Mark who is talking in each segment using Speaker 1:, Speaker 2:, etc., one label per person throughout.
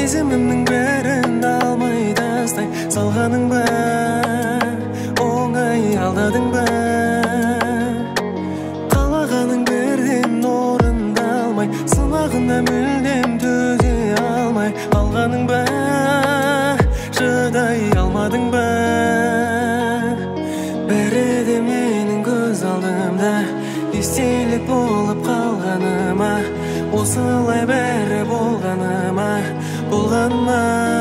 Speaker 1: сезімімнің бәрін алмай тастай салғаның ба, оңай алдадың ба, қалағаның бірден орындалмай, сынағына мүлдем төзе алмай қалғаның ба, шыдай алмадың ба. Бәрі де менің көз алдымда естелік болып қалғаныма, осылай бәрі болғаныма, болғаныма.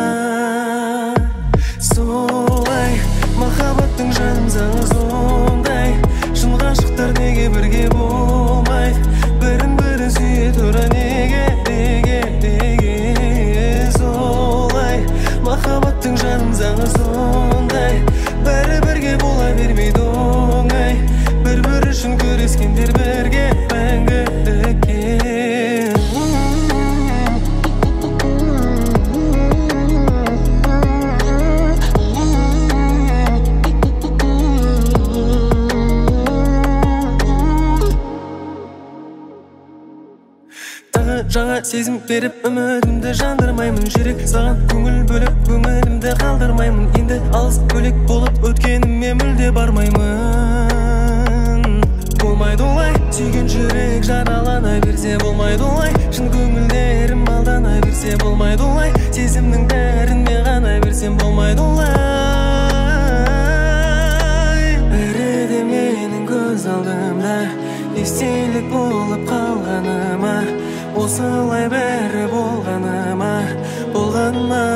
Speaker 1: Солай махаббаттың жаным заңы сондай, шын ғашықтар неге бірге болмайды, бірін бірі сүйе тұра неге. Солай махаббаттың жаным заңы сондай, бәрі бірге бола бермейді оңай, бір үшін күрескендер бірге мәңгілікке. Жаңа сезім беріп үмітімді жандырмаймын, жүрек саған көңіл бөліп көңілімді қалдырмаймын, енді алыс бөлек болып өткеніме мүлде бармаймын. Болмайды олай, сүйген жүрек жаралана берсе, болмайды олай, шын көңілдерім алдана берсе, болмайды олай, сезімнің бәрін мен ғана берсем, болмайды олай. Бәрі де менің көз алдымда естелік болып қалғаныма, осылай бәрі болғаныма, болғаныма.